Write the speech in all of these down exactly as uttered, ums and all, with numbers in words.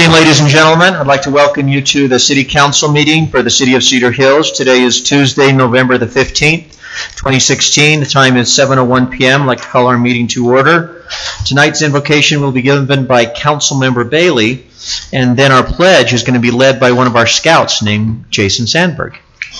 morning, ladies and gentlemen. I'd like to welcome you to the City Council meeting for the City of Cedar Hills. Today is Tuesday, November the fifteenth, twenty sixteen. The time is seven oh one p.m. I'd like to call our meeting to order. Tonight's invocation will be given by Councilmember Bailey, and then our pledge is going to be led by one of our scouts named Jason Sandberg.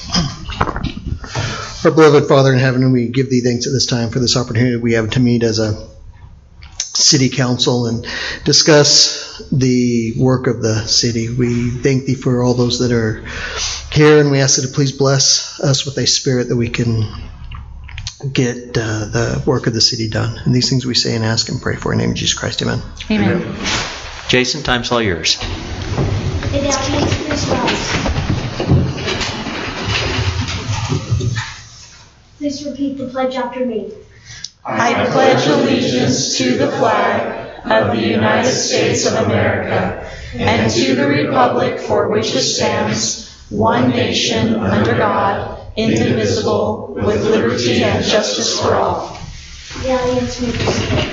Our beloved Father in heaven, we give thee thanks at this time for this opportunity we have to meet as a city council and discuss the work of the city. We thank thee for all those that are here, and we ask that to please bless us with a spirit that we can get uh, the work of the city done. And these things we say and ask and pray for in the name of Jesus Christ. Amen. Amen. Amen. Jason, time's all yours. It actually Please repeat the pledge after me. I pledge allegiance to the flag of the United States of America and to the republic for which it stands, one nation, under God, indivisible, with liberty and justice for all. The audience may proceed.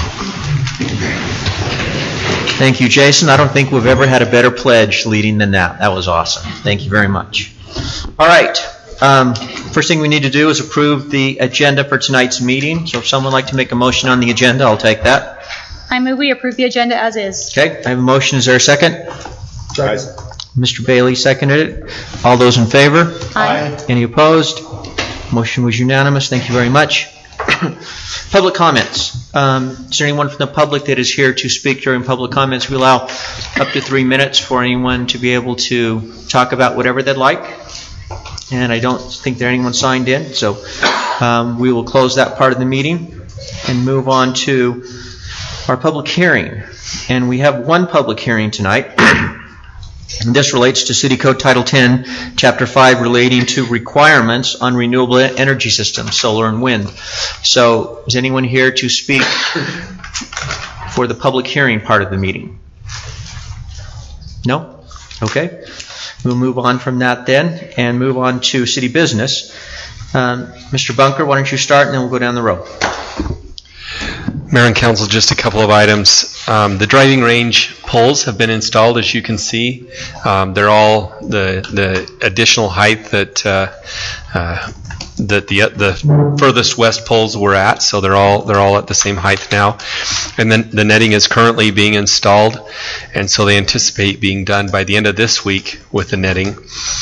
Thank you, Jason. I don't think we've ever had a better pledge leading than that. That was awesome. Thank you very much. All right. Um, first thing we need to do is approve the agenda for tonight's meeting. So if someone would like to make a motion on the agenda, I'll take that. I move we approve the agenda as is. Okay, I have a motion. Is there a second? Second. Mister Bailey seconded it. All those in favor? Aye. Any opposed? Motion was unanimous. Thank you very much. Public comments. Um, is there anyone from the public that is here to speak during public comments? We allow up to three minutes for anyone to be able to talk about whatever they'd like. And I don't think there anyone signed in, so um, we will close that part of the meeting and move on to our public hearing. And we have one public hearing tonight. And this relates to City Code Title ten, Chapter five, relating to requirements on renewable energy systems, solar and wind. So is anyone here to speak for the public hearing part of the meeting? No? Okay. We'll move on from that then and move on to city business. Um, Mister Bunker, why don't you start and then we'll go down the road. Mayor and Council, just a couple of items. Um, the driving range poles have been installed, as you can see. Um, they're all the the additional height that uh, uh, that the the furthest west poles were at, so they're all they're all at the same height now. And then the netting is currently being installed, and so they anticipate being done by the end of this week with the netting.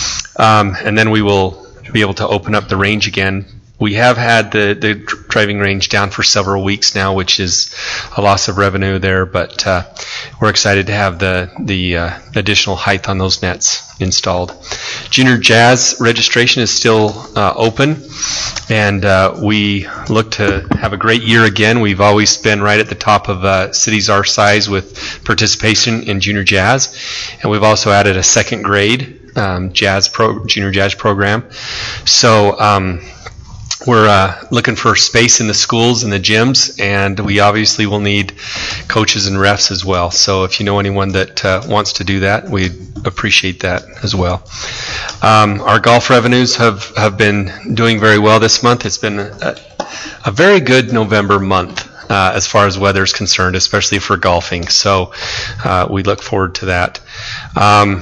Um, and then we will be able to open up the range again. We have had the, the driving range down for several weeks now, which is a loss of revenue there, but uh, we're excited to have the, the uh, additional height on those nets installed. Junior Jazz registration is still uh, open, and uh, we look to have a great year again. We've always been right at the top of uh, cities our size with participation in Junior Jazz, and we've also added a second grade um, jazz pro, Junior Jazz program. So um, We're uh, looking for space in the schools and the gyms, and we obviously will need coaches and refs as well. So if you know anyone that uh, wants to do that, we'd appreciate that as well. Um, our golf revenues have, have been doing very well this month. It's been a, a very good November month uh, as far as weather is concerned, especially for golfing. So uh, we look forward to that. Um,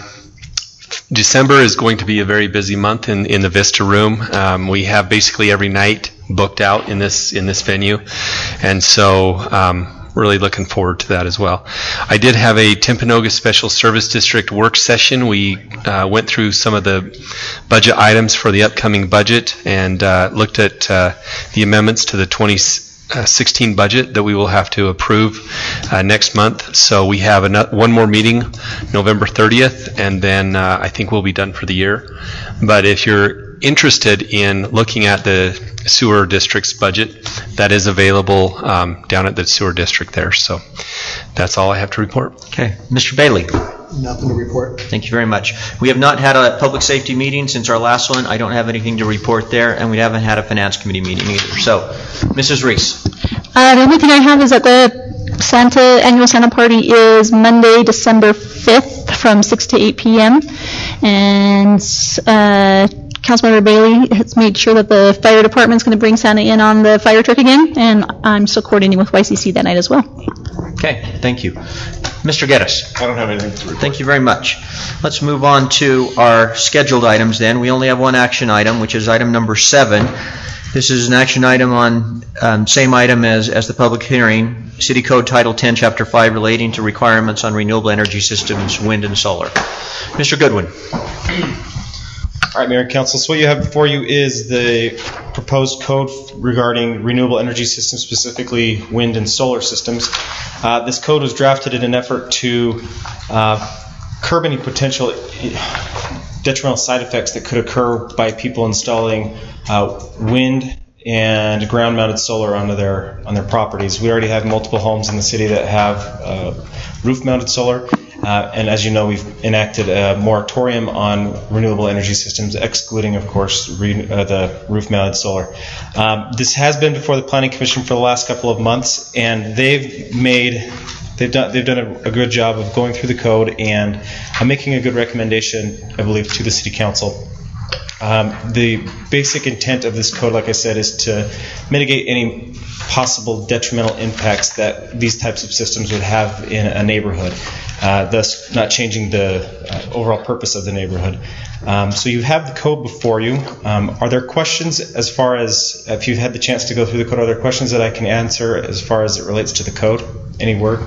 December is going to be a very busy month in, in the Vista Room. Um, we have basically every night booked out in this in this venue, and so um, really looking forward to that as well. I did have a Timpanogos Special Service District work session. We uh, went through some of the budget items for the upcoming budget and uh, looked at uh, the amendments to the twenty sixteen budget that we will have to approve uh, next month. So we have another, one more meeting, November thirtieth, and then uh, I think we'll be done for the year. But if you're interested in looking at the sewer district's budget, that is available um, down at the sewer district there. So that's all I have to report. Okay. Mister Bailey. Nothing to report. Thank you very much. We have not had a public safety meeting since our last one. I don't have anything to report there, and we haven't had a finance committee meeting either. So, Missus Reese. Uh, the only thing I have is that the Santa annual Santa party is Monday, December fifth from six to eight p.m. And uh, Councilmember Bailey has made sure that the fire department's going to bring Santa in on the fire truck again, and I'm still coordinating with Y C C that night as well. Okay, thank you. Mister Geddes. I don't have anything to report. Thank you very much. Let's move on to our scheduled items then. We only have one action item, which is item number seven. This is an action item on, um, same item as, as the public hearing, City Code Title ten, Chapter five, relating to requirements on renewable energy systems, wind and solar. Mister Goodwin. All right, Mayor and Council, so what you have before you is the proposed code regarding renewable energy systems, specifically wind and solar systems. Uh, this code was drafted in an effort to uh, curb any potential detrimental side effects that could occur by people installing uh, wind and ground-mounted solar onto their on their properties. We already have multiple homes in the city that have uh, roof-mounted solar. Uh, and as you know, we've enacted a moratorium on renewable energy systems, excluding, of course, re- uh, the roof-mounted solar. Um, this has been before the Planning Commission for the last couple of months, and they've made, they've done, they've done a, a good job of going through the code and uh, making a good recommendation, I believe, to the City Council. Um, the basic intent of this code, like I said, is to mitigate any possible detrimental impacts that these types of systems would have in a neighborhood, uh, thus not changing the uh, overall purpose of the neighborhood. Um, so you have the code before you. Um, are there questions as far as, if you've had the chance to go through the code, are there questions that I can answer as far as it relates to the code? Any word?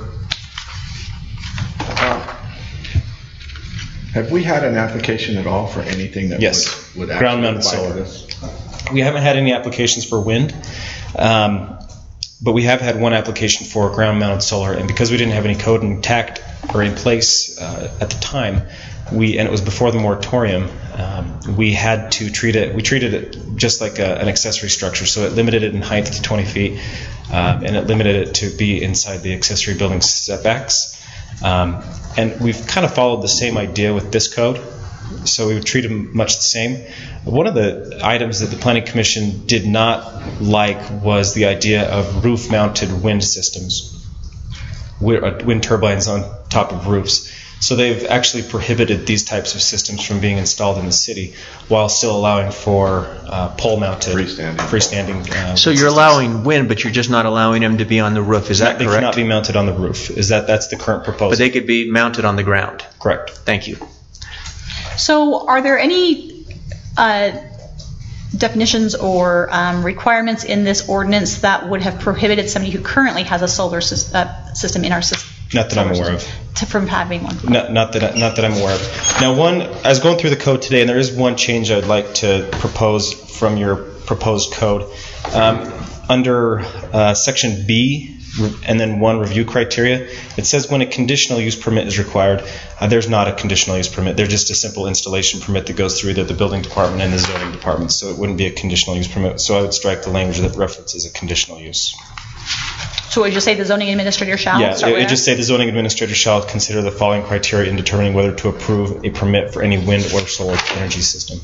Have we had an application at all for anything that yes. would, would ground-mounted solar? This? We haven't had any applications for wind, um, but we have had one application for ground-mounted solar. And because we didn't have any code intact or in place uh, at the time, we and it was before the moratorium, um, we had to treat it. We treated it just like a, an accessory structure, so it limited it in height to twenty feet, uh, and it limited it to be inside the accessory building setbacks. Um, and we've kind of followed the same idea with this code, so we would treat them much the same. One of the items that the Planning Commission did not like was the idea of roof-mounted wind systems, wind turbines on top of roofs. So they've actually prohibited these types of systems from being installed in the city, while still allowing for uh, pole-mounted, freestanding. freestanding uh, so you're systems. Allowing wind, but you're just not allowing them to be on the roof. Is that they correct? They cannot be mounted on the roof. Is that that's the current proposal? But they could be mounted on the ground. Correct. Thank you. So are there any uh, definitions or um, requirements in this ordinance that would have prohibited somebody who currently has a solar sy- uh, system in our system? Not that I'm aware of. To, from having one. Not, not that not that I'm aware of. Now, one, I was going through the code today, and there is one change I'd like to propose from your proposed code. Um, under uh, section B, and then one review criteria, it says when a conditional use permit is required. Uh, there's not a conditional use permit. There's just a simple installation permit that goes through the, the building department and the zoning department, so it wouldn't be a conditional use permit. So I would strike the language that references a conditional use. So would you say the zoning administrator shall? Yeah, it, it just say the zoning administrator shall consider the following criteria in determining whether to approve a permit for any wind or solar energy system.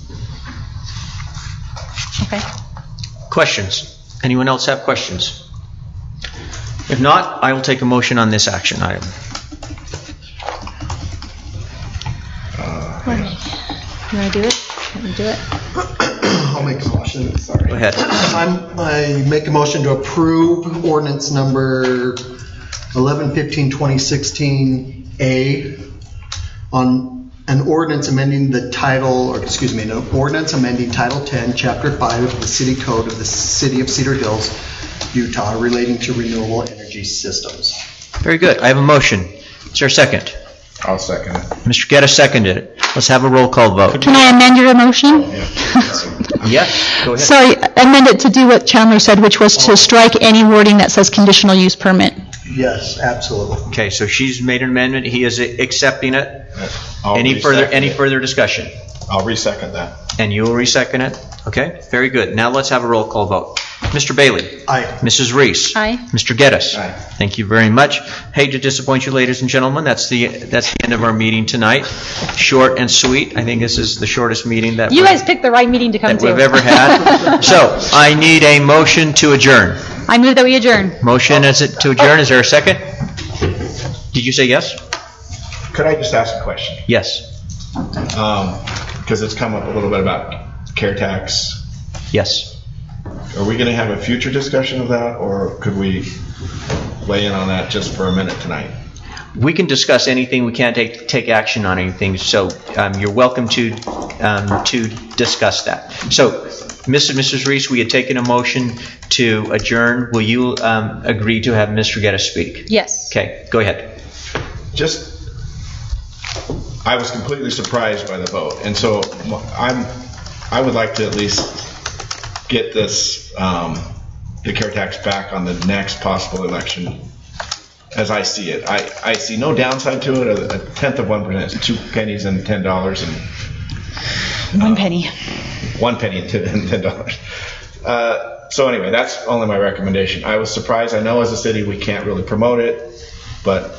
Okay. Questions? Anyone else have questions? If not, I will take a motion on this action item. You want to do it? Let me do it. I'll make a motion. Sorry. Go ahead. I'm, I make a motion to approve ordinance number eleven fifteen twenty sixteen A on an ordinance amending the title, or excuse me, an ordinance amending Title ten, Chapter five of the City Code of the City of Cedar Hills, Utah, relating to renewable energy systems. Very good. I have a motion. Is there a second? I'll second it. Mister Geddes seconded it. Let's have a roll call vote. Can I amend your motion? Yes, go ahead. Sorry, amend it to do what Chandler said, which was to strike any wording that says conditional use permit. Yes, absolutely. Okay, so she's made an amendment. He is accepting it. I'll Any further re-second any it. further discussion? I'll re-second that. And you will re-second it? Okay, very good. Now let's have a roll call vote. Mister Bailey? Aye. Missus Reese? Aye. Mister Geddes? Aye. Thank you very much. Hate to disappoint you, ladies and gentlemen. That's the that's the end of our meeting tonight. Short and sweet. I think this is the shortest meeting that You we've, guys picked the right meeting to come that to. we've ever had. So I need a motion to adjourn. I move that we adjourn. Motion is it to adjourn. Is there a second? Did you say yes? Could I just ask a question? Yes. Um, because it's come up a little bit about care tax. Yes. Are we going to have a future discussion of that, or could we weigh in on that just for a minute tonight? We can discuss anything. We can't take take action on anything. So um, you're welcome to um, to discuss that. So, Mister and Missus Reese, we had taken a motion to adjourn. Will you um, agree to have Miz Regetta speak? Yes. Okay, go ahead. Just, I was completely surprised by the vote, and so I'm, I would like to at least get this, um, the care tax back on the next possible election. As I see it, I, I see no downside to it. A, a tenth of one percent is two pennies and ten dollars, and One uh, penny. One penny and ten dollars. Uh, so anyway, that's only my recommendation. I was surprised. I know as a city we can't really promote it, but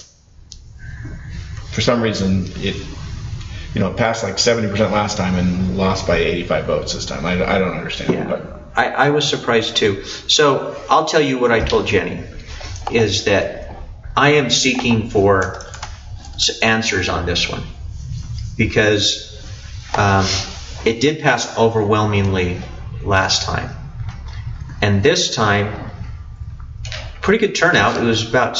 for some reason it, you know, it passed like seventy percent last time and lost by eighty-five votes this time. I, I don't understand. Yeah. But I, I was surprised too. So I'll tell you what I told Jenny is that I am seeking for answers on this one because um, it did pass overwhelmingly last time. And this time, pretty good turnout. It was about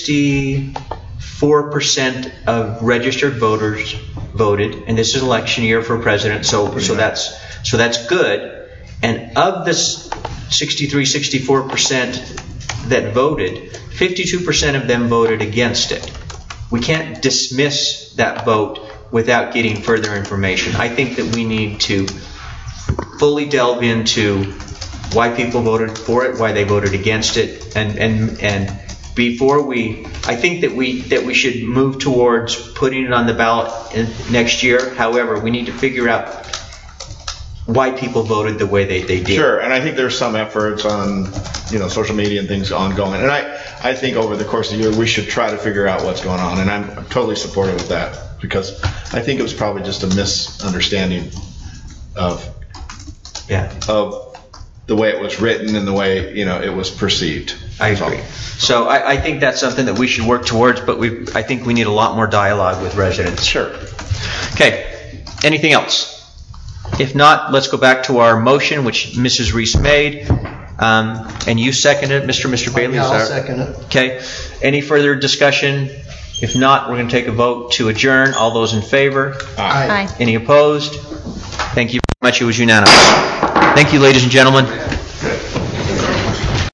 sixty-four percent of registered voters voted, and this is election year for president, so so that's so that's good. And of this sixty-three, sixty-four percent that voted, fifty-two percent of them voted against it. We can't dismiss that vote without getting further information. I think that we need to fully delve into why people voted for it, why they voted against it, and and and before we, I think that we that we should move towards putting it on the ballot in next year. However, we need to figure out why people voted the way they, they did. Sure, and I think there's some efforts on, you know, social media and things ongoing. And I, I think over the course of the year we should try to figure out what's going on. And I'm totally supportive of that because I think it was probably just a misunderstanding of yeah of the way it was written and the way, you know, it was perceived. I agree. So I, I think that's something that we should work towards, but we I think we need a lot more dialogue with residents. Sure. Okay. Anything else? If not, let's go back to our motion, which Missus Reese made, um, and you seconded it, Mister Mister Bailey. Yeah, is I'll that- second it. Okay. Any further discussion? If not, we're going to take a vote to adjourn. All those in favor? Aye. Aye. Any opposed? Thank you very much. It was unanimous. Thank you, ladies and gentlemen.